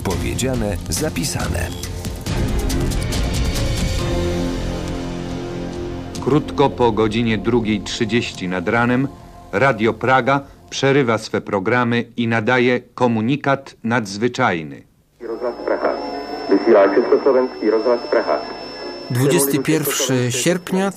Powiedziane, zapisane. Krótko po godzinie 2:30 nad ranem Radio Praga przerywa swe programy i nadaje komunikat nadzwyczajny. 21 sierpnia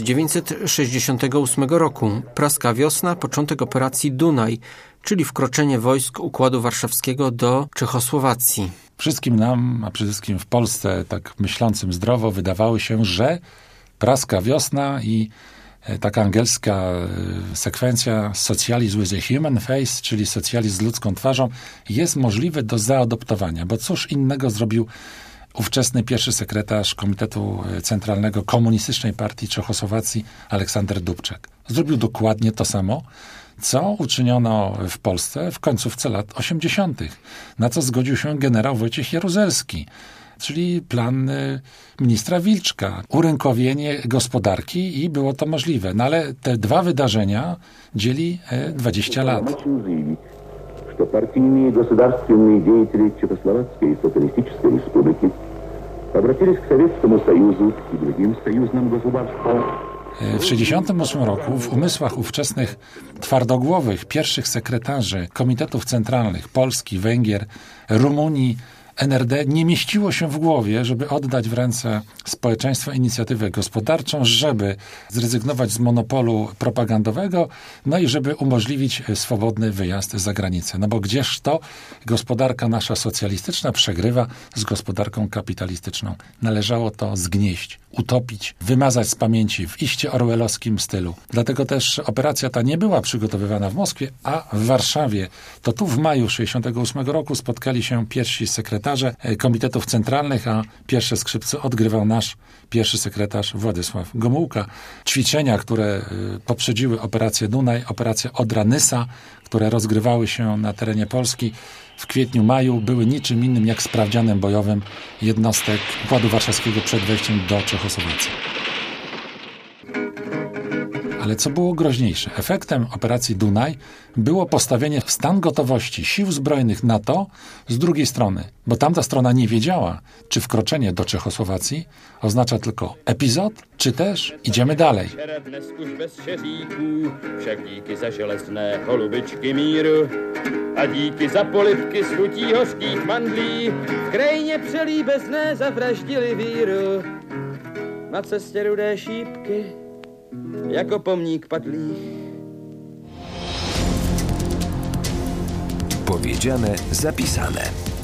1968 roku. Praska wiosna, początek operacji Dunaj, czyli wkroczenie wojsk Układu Warszawskiego do Czechosłowacji. Wszystkim nam, a przede wszystkim w Polsce, tak myślącym zdrowo, wydawało się, że praska wiosna i taka angielska sekwencja socializm with a human face, czyli socjalizm z ludzką twarzą, jest możliwy do zaadoptowania, bo cóż innego zrobił ówczesny pierwszy sekretarz Komitetu Centralnego Komunistycznej Partii Czechosłowacji Aleksander Dubček. Zrobił dokładnie to samo, co uczyniono w Polsce w końcówce lat 80., na co zgodził się generał Wojciech Jaruzelski, czyli plan ministra Wilczka, urynkowienie gospodarki i było to możliwe. No ale te dwa wydarzenia dzieli 20 lat. Что партийные государственные деятели Чехословацкой социалистической республики обратились к Советскому Союзу и другим союзным государствам. W 1968 roku w umysłach ówczesnych twardogłowych pierwszych sekretarzy komitetów centralnych Polski, Węgier, Rumunii, NRD nie mieściło się w głowie, żeby oddać w ręce społeczeństwa inicjatywę gospodarczą, żeby zrezygnować z monopolu propagandowego, no i żeby umożliwić swobodny wyjazd za granicę. No bo gdzież to gospodarka nasza socjalistyczna przegrywa z gospodarką kapitalistyczną. Należało to zgnieść, utopić, wymazać z pamięci w iście orwellowskim stylu. Dlatego też operacja ta nie była przygotowywana w Moskwie, a w Warszawie. To tu w maju 1968 roku spotkali się pierwsi sekretarze komitetów centralnych, a pierwsze skrzypce odgrywał nasz pierwszy sekretarz Władysław Gomułka. Ćwiczenia, które poprzedziły operację Dunaj, operacja Odra-Nysa, które rozgrywały się na terenie Polski w kwietniu-maju, były niczym innym jak sprawdzianem bojowym jednostek Układu Warszawskiego przed wejściem do Czechosłowacji. Ale co było groźniejsze? Efektem operacji Dunaj było postawienie w stan gotowości sił zbrojnych NATO z drugiej strony, bo tamta strona nie wiedziała, czy wkroczenie do Czechosłowacji oznacza tylko epizod, czy też idziemy dalej. A díky za polibky z chutí hořkých mandlí v krajině přelíbezné zavraždili víru. Na cestě rudé šípky jako pomník padlých. Powiedziane, zapisane.